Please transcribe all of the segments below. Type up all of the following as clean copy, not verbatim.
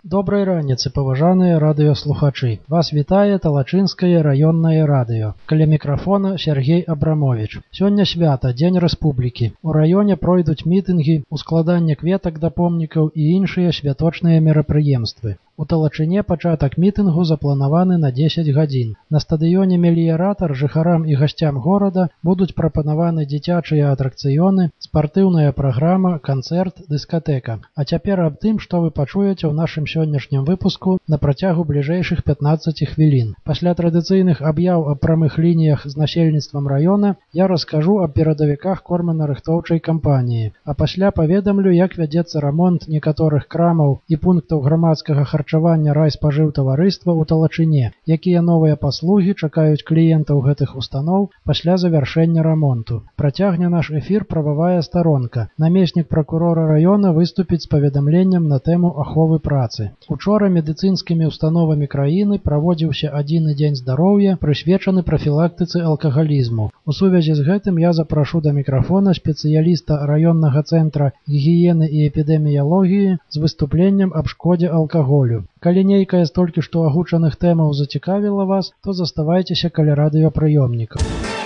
Добрай раніцы, паважаныя радыёслухачы. Вас вітае Талачынскае раённае радыё. Каля мікрафона Сергей Абрамович. Сёння свята, Дзень Рэспублікі. У раёне пройдуць мітынгі, ускладанне кветак да помнікаў і іншыя святочныя мерапрыемствы. У Талачыне пачатак мітынгу запланаваны на 10 гадзін. На стадыёне «Меліяратар» жыхарам і гасцям горада будуць прапанаваны дзіцячыя атракцыёны, спартыўная праграма, канцэрт, дыскатэка. А цяпер аб тым, што вы пачуеце ў нашым сённяшнім выпуску на працягу бліжэйшых 15 хвілін. Пасля традыцыйных аб'яў аб прамых лініях з насельніцтвам раёна я раскажу аб перадавіках корманарыхтоўчай кампаніі, а пасля паведамлю, як вядзецца рамонт некаторых крамаў і пунктаў грамадскага харчавання райспажыўтаварыства ў Талачыне, якія новыя паслугі чакаюць кліентаў гэтых устаноў пасля завяршэння рамонту. Працягне наш эфір прававая старонка. Намеснік пракурора раёна выступіць з паведамленнем на тэму аховы працы. Учора медыцынскімі установамі краіны праводзіўся адзіны дзень здароўя, прысвечаны прафілактыцы алкагалізму. У сувязі з гэтым я запрашу да мікрафона спецыяліста раённага цэнтра гігіены і эпідэміялогіі з выступленнем аб шкодзе алкаголю. Калі нейкая з толькі што агучаных тэмаў зацікавіла вас, то заставайцеся каля радыёпрыёмнікаў.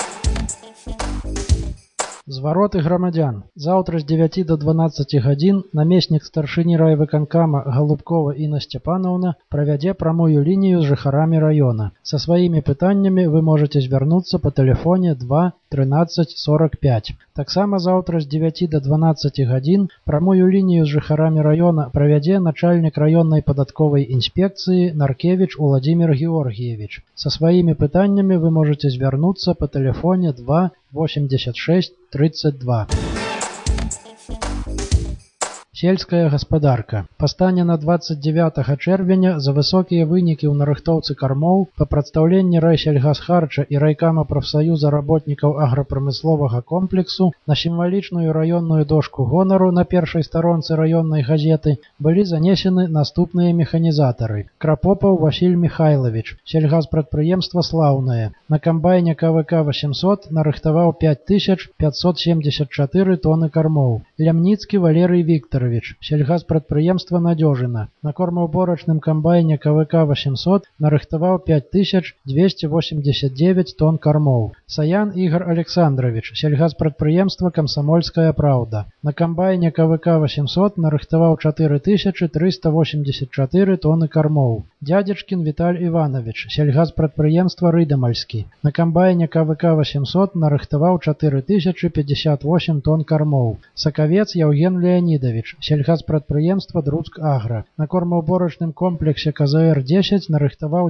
Звароты грамадзян. Заўтра з 9 до 12 гадзін намеснік старшыні райвыканкама Галубкова Інна Сцяпанаўна правядзе прамую лінію з жыхарамі раёна. Са сваімі пытаннямі вы можаце звярнуцца па тэлефоне 2 13 45. Таксама заўтра з 9 до 12 гадзін прамую лінію з жыхарамі раёна правядзе начальнік раённай падатковай інспекцыі Наркевіч Уладзімір Георгіевіч. Са сваімі пытаннямі вы можаце звярнуцца па тэлефоне 2 86 32. Сельская гаспадарка. Па стане на 29 чэрвеня за высокія вынікі ў нарыхтоўцы кармоў па прадстаўленні райсельгасхарча і райкама прафсаюза работнікаў аграпрамысловага комплексу на сімвалічную раённую дошку гонару на першай старонцы раённай газеты былі занесены наступныя механізатары. Крапопаў Васіль Михайлович, сельгаспрадпрыемства слаўнае. На камбайне КВК 800 нарыхтаваў 5574 тоны кармоў. Лямніцкі Валерый Вікторович, сельгаспрадпрыемства «Надзёжына». На кормаўборачным камбайне КВК 800 нарыхтаваў 5289 тонн кармоў. Саян Ігор Александрович, сельгаспрадпрыемства «Камсамольская праўда». На камбайне КВК 800 нарыхтаваў 4384 тонны кармоў. Дядзечкін Віталь Іванович, сельгаспрадпрыемства «Рыдамальскі». На камбайне КВК 800 нарыхтаваў 4058 тонн кармоў. Сакавец Яўген Леонидович, сельгаспрадпрыемства «Друцк-Агра». На кормаўборачным комплексе КЗР-10 нарыхтаваў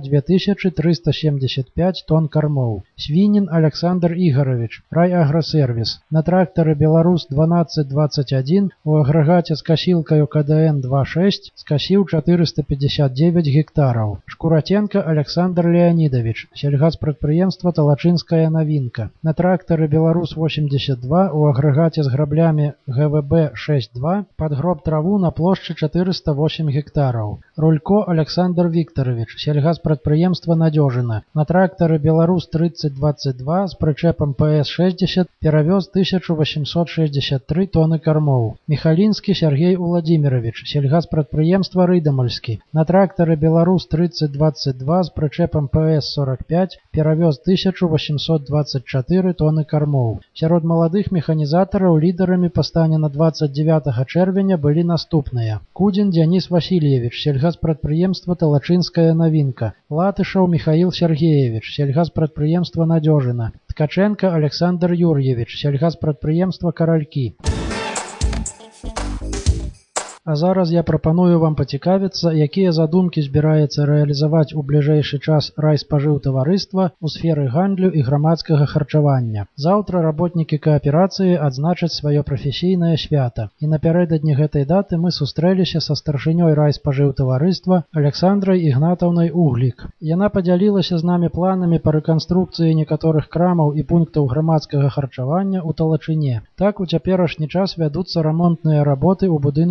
2375 тонн кармоў. Свінін Александр Ігорович, райаграсервіс. На трактары «Беларус» 1221 у агрэгаце з касілкаю КДН-26 скасіў 459 гектараў. Шкураценко Александр Леонидович, сельгаспрадпрыемства «Талачынская навінка». На трактары «Беларус» 82 у агрэгаце з граблямі ГВБ-62 падгроб траву на плошчы 408 гектараў. Рулько Александр Викторович, сельгаспрадпрыемства «Надзёжына». На трактары «Беларус» 3022 з прычэпам ПС-60 перавёз 1863 тоны кармоў. Михалінскі Сергей Уладзімірович, сельгаспрадпрыемства «Рыдамальскі». На трактары «Беларус» 3022 з прычэпам ПС-45 перавёз 1824 тоны кармоў. Сярод маладых механізатараў лідарамі па стане на 29 чэрвеня былі наступныя. Кудзін Дзяніс Васильевич, сельгаспрадпрыемства «Талачынская навінка». Латышаў Михаил Сергеевич, сельгаспрадпрыемства «Надзёжына». Ткаченко Александр Юрьевич, сельгаспрадпрыемства «Каралькі». А зараз я прапаную вам пацікавіцца, якія задумкі збіраецца рэалізаваць у бліжэйшы час райспажыўтаварыства ў сферы гандлю і грамадскага харчавання. Заўтра работнікі кааперацыі адзначаць сваё прафесійнае свята. І напярэдадні гэтай даты мы сустрэліся са старшынёй райспажыўтаварыства Александрай Ігнатаўнай Углік. Яна падзялілася з намі планамі па рэканструкцыі некаторых крамаў і пунктаў грамадскага харчавання ў Талачыне. Так у цяперашні час вядуцца рамонтныя работы ў будынку рэстарана.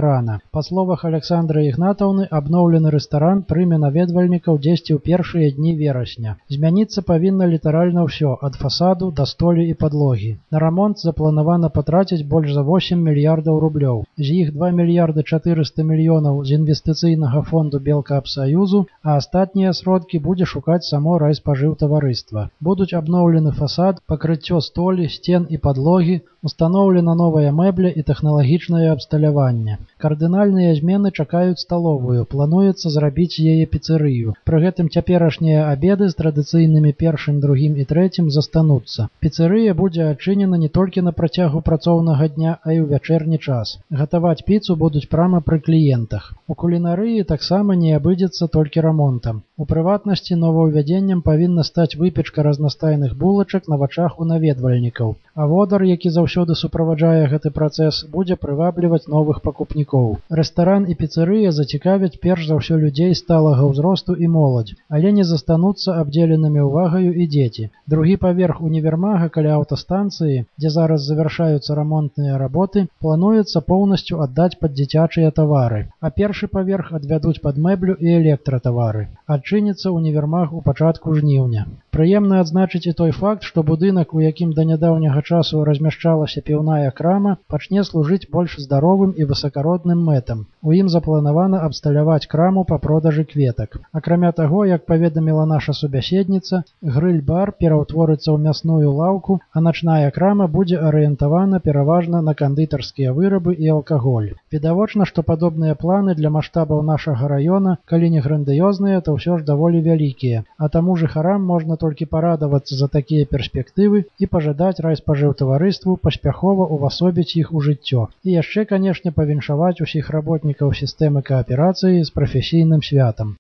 рэстарана. Па словах Александры Ігнатаўны, абноўлены рэстаран прыме наведвальнікаў дзесьці ў першыя дні верасня. Змяніцца павінна літаральна ўсё, ад фасаду да столі і падлогі. На рамонт запланавана патраціць больш за 8 мільярдаў рублёў. З іх 2 мільярды 400 мільёнаў з інвестыцыйнага фонду Белкаапсаюзу, а астатнія сродкі будзе шукаць само райспажыўтаварыства. Будуць абноўлены фасад, пакрыццё столі, сцен і падлогі, устаноўлена новая мэбля і тэхналагічнае абсталяванне. Кардынальныя змены чакаюць сталовую, плануецца зрабіць яе піцэрыю. Пры гэтым цяперашнія абеды з традыцыйнымі першым, другім і трэцім застануцца. Піцэрыя будзе адчынена не толькі на працягу працоўнага дня, а і ў вячэрні час. Гатаваць піцу будуць прама пры кліентах. У кулінарыі таксама не абыдзецца толькі рамонтам. У прыватнасці новаўвядзеннем павінна стаць выпечка разнастайных булачак на вачах у наведвальнікаў. А водар, які заўсёды суправаджае гэты працэс, будзе прывабліваць новых пакупнікоў. Рэстаран і піцэрыя зацікавяць перш за ўсё людзей сталага ўзросту і моладзь, але не застануцца абдзеленымі ўвагаю і дзеці. Другі паверх універмага каля аўтастанцыі, дзе зараз завяршаюцца рамонтныя работы, плануецца поўнасцю аддаць пад дзіцячыя тавары, а першы паверх адвядуць пад мэблю і электратавары. Адчыніцца універмаг у пачатку жніўня. Прыемна адзначыць і той факт, што будынак, у якім да нядаўняга часу размяшчалася піўная крама, пачне служыць больш здаровым і высакародным мэтам. У ім запланавана абсталяваць краму па продажы кветак. Акрамя таго, як паведаміла наша субяседніца, грыль-бар пераўтворыцца ў мясную лаўку, а начная крама будзе арыентавана пераважна на кандытарскія вырабы і алкаголь. Відавочна, што падобныя планы для маштабаў нашага раёна, калі не грандыёзныя, то ўсё ж даволі вялікія, а таму жыхарам можна толькі парадавацца за такія перспектывы і пажадаць райспажыўтаварыству паспяхова увасобіць іх у жыццё. І яшчэ, канешне, павіншаваць усіх работнікаў сістэмы кааперацыі з прафесійным святам.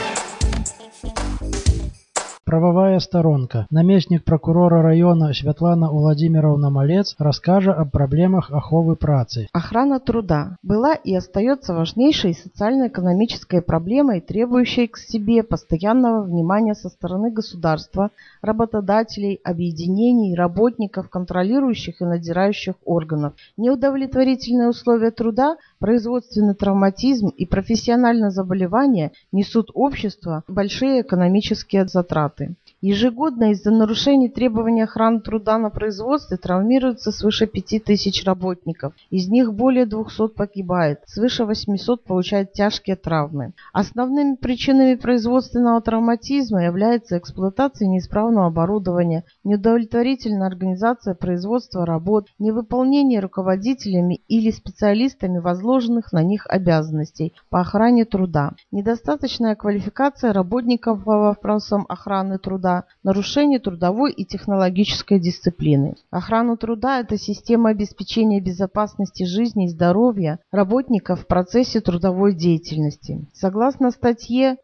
Правовая сторонка. Наместник прокурора района Святлана Владимировна Малец расскажет о проблемах аховы працы. Охрана труда была и остается важнейшей социально-экономической проблемой, требующей к себе постоянного внимания со стороны государства, работодателей, объединений, работников, контролирующих и надзирающих органов. Неудовлетворительные условия труда, производственный травматизм и профессиональное заболевание несут обществу большие экономические затраты. Ежегодно из-за нарушений требований охраны труда на производстве травмируется свыше 5000 работников. Из них более 200 погибает, свыше 800 получают тяжкие травмы. Основными причинами производственного травматизма является эксплуатация неисправного оборудования, неудовлетворительная организация производства работ, невыполнение руководителями или специалистами возложенных на них обязанностей по охране труда, недостаточная квалификация работников по вопросам охраны труда, нарушение трудовой и технологической дисциплины. Охрана труда – это система обеспечения безопасности жизни и здоровья работников в процессе трудовой деятельности. Согласно статье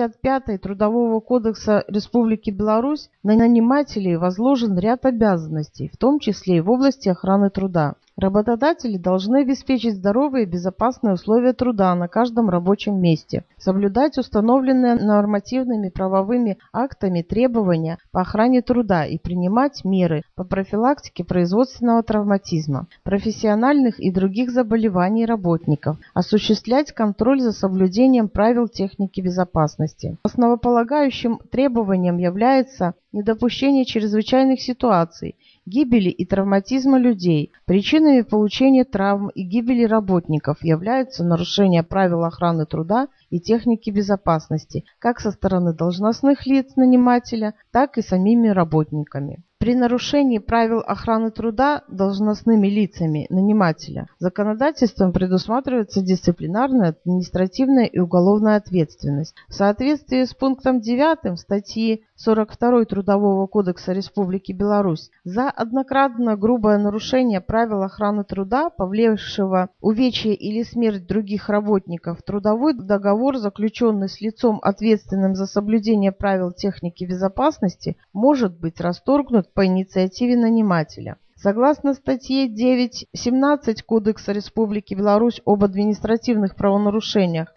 55 Трудового кодекса Республики Беларусь, на нанимателей возложен ряд обязанностей, в том числе и в области охраны труда. Работодатели должны обеспечить здоровые и безопасные условия труда на каждом рабочем месте, соблюдать установленные нормативными правовыми актами требования по охране труда и принимать меры по профилактике производственного травматизма, профессиональных и других заболеваний работников, осуществлять контроль за соблюдением правил техники безопасности. Основополагающим требованием является недопущение чрезвычайных ситуаций, гибели и травматизма людей. Причинами получения травм и гибели работников являются нарушение правил охраны труда и техники безопасности как со стороны должностных лиц нанимателя, так и самими работниками. При нарушении правил охраны труда должностными лицами нанимателя законодательством предусматривается дисциплинарная, административная и уголовная ответственность. В соответствии с пунктом 9 статьи 42 Трудового кодекса Республики Беларусь за однократное грубое нарушение правил охраны труда, повлекшего увечье или смерть других работников, трудовой договор, заключенный с лицом, ответственным за соблюдение правил техники безопасности, может быть расторгнут по инициативе нанимателя. Согласно статье 9.17 Кодекса Республики Беларусь об административных правонарушениях,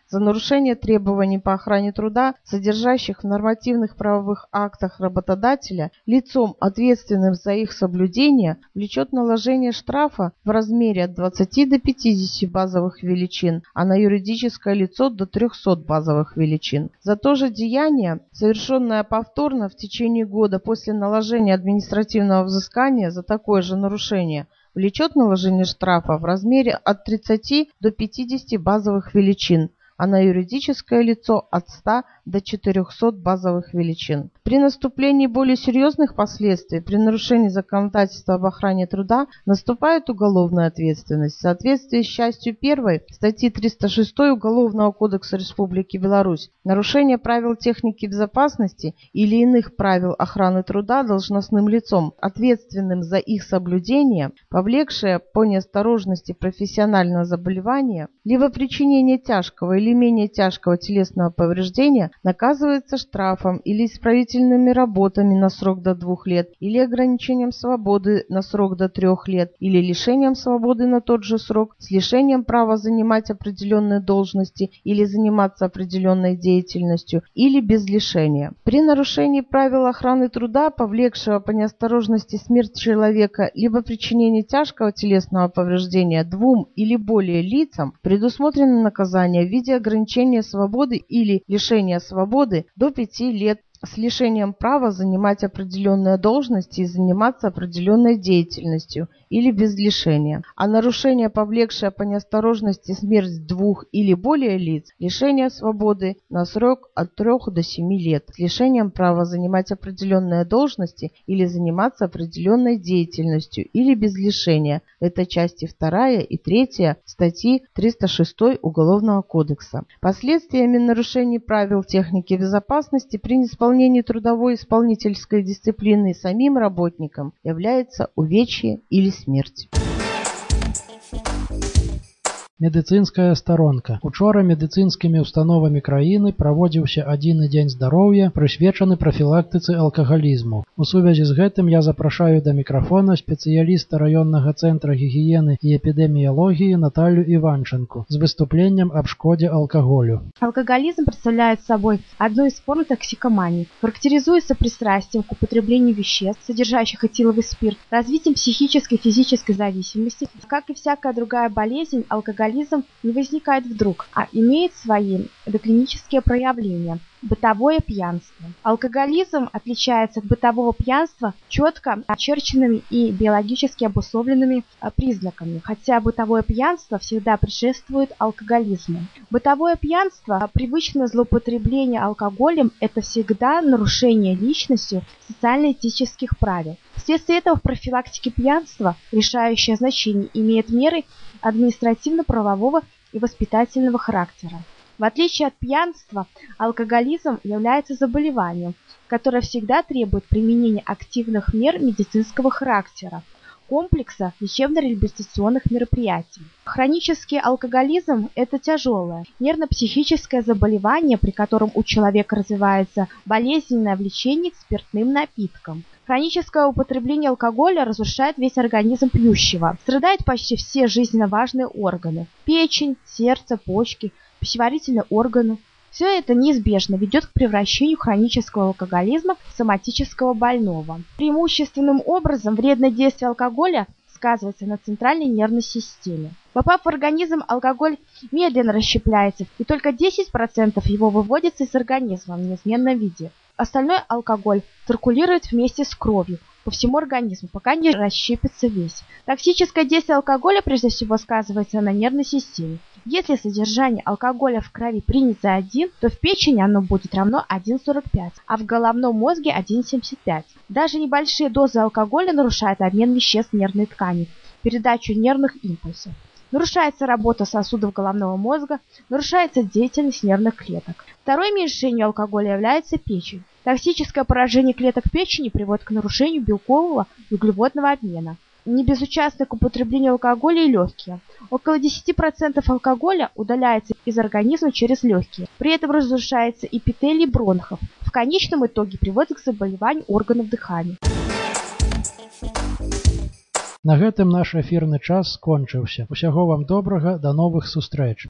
за нарушение требований по охране труда, содержащих в нормативных правовых актах работодателя, лицом, ответственным за их соблюдение, влечет наложение штрафа в размере от 20 до 50 базовых величин, а на юридическое лицо до 300 базовых величин. За то же деяние, совершенное повторно в течение года после наложения административного взыскания за такое же нарушение, влечет наложение штрафа в размере от 30 до 50 базовых величин, а на юридическое лицо от 100 до 400 базовых величин. При наступлении более серьезных последствий при нарушении законодательства об охране труда наступает уголовная ответственность. В соответствии с частью 1 статьи 306 Уголовного кодекса Республики Беларусь нарушение правил техники безопасности или иных правил охраны труда должностным лицом, ответственным за их соблюдение, повлекшее по неосторожности профессионального заболевания, либо причинение тяжкого или менее тяжкого телесного повреждения, наказывается штрафом или исправительными работами на срок до 2 лет, или ограничением свободы на срок до 3 лет, или лишением свободы на тот же срок, с лишением права занимать определенные должности или заниматься определенной деятельностью, или без лишения. При нарушении правил охраны труда, повлекшего по неосторожности смерть человека, либо причинение тяжкого телесного повреждения 2 или более лицам, предусмотрено наказание в виде ограничения свободы или лишения свободы до 5 лет с лишением права занимать определенные должности и заниматься определенной деятельностью или без лишения, а нарушение, повлекшее по неосторожности смерть 2 или более лиц, лишение свободы на срок от 3 до 7 лет с лишением права занимать определенные должности или заниматься определенной деятельностью или без лишения. Это части 2 и 3 статьи 306 Уголовного кодекса. Последствиями нарушений правил техники безопасности при исполнении трудовой исполнительской дисциплины самим работником является увечье или смерть. Медыцынская старонка. Учора медыцынскімі установамі краіны праводзіўся адзіны дзень здароўя, прысвечаны прафілактыцы алкагалізму. У сувязі з гэтым я запрашаю да мікрафона спецыяліста раённага цэнтра гігіены і эпідэміялогіі Наталью Иванченко с выступлением об шкоде алкоголю. Алкоголизм представляет собой одну из форм токсикомании. Характеризуется пристрастием к употреблению веществ, содержащих этиловый спирт, развитием психической и физической зависимости. Как и всякая другая болезнь, алкоголизм не возникает вдруг, а имеет свои доклинические проявления. Бытовое пьянство. Алкоголизм отличается от бытового пьянства четко очерченными и биологически обусловленными признаками, хотя бытовое пьянство всегда предшествует алкоголизму. Бытовое пьянство, привычное злоупотребление алкоголем, это всегда нарушение личностью социально-этических правил. Вследствие этого в профилактике пьянства решающее значение имеют меры административно-правового и воспитательного характера. В отличие от пьянства, алкоголизм является заболеванием, которое всегда требует применения активных мер медицинского характера, комплекса лечебно-реабилитационных мероприятий. Хронический алкоголизм – это тяжелое нервно-психическое заболевание, при котором у человека развивается болезненное влечение к спиртным напиткам. Хроническое употребление алкоголя разрушает весь организм пьющего, страдают почти все жизненно важные органы – печень, сердце, почки, пищеварительные органы. Все это неизбежно ведет к превращению хронического алкоголизма в соматического больного. Преимущественным образом вредное действие алкоголя сказывается на центральной нервной системе. Попав в организм, алкоголь медленно расщепляется, и только 10% его выводится из организма в неизменном виде. Остальной алкоголь циркулирует вместе с кровью по всему организму, пока не расщепится весь. Токсическое действие алкоголя прежде всего сказывается на нервной системе. Если содержание алкоголя в крови принято за 1, то в печени оно будет равно 1,45, а в головном мозге 1,75. Даже небольшие дозы алкоголя нарушают обмен веществ нервной ткани, передачу нервных импульсов. Нарушается работа сосудов головного мозга, нарушается деятельность нервных клеток. Второй мишенью алкоголя является печень. Токсическое поражение клеток печени приводит к нарушению белкового и углеводного обмена. Не безучастны к употреблению алкоголя и легкие. Около 10% алкоголя удаляется из организма через легкие. При этом разрушается эпителий бронхов. В конечном итоге приводит к заболеванию органов дыхания. На гэтым наш эфірны час скончыўся. Усяго вам добрага, да новых сустрэч.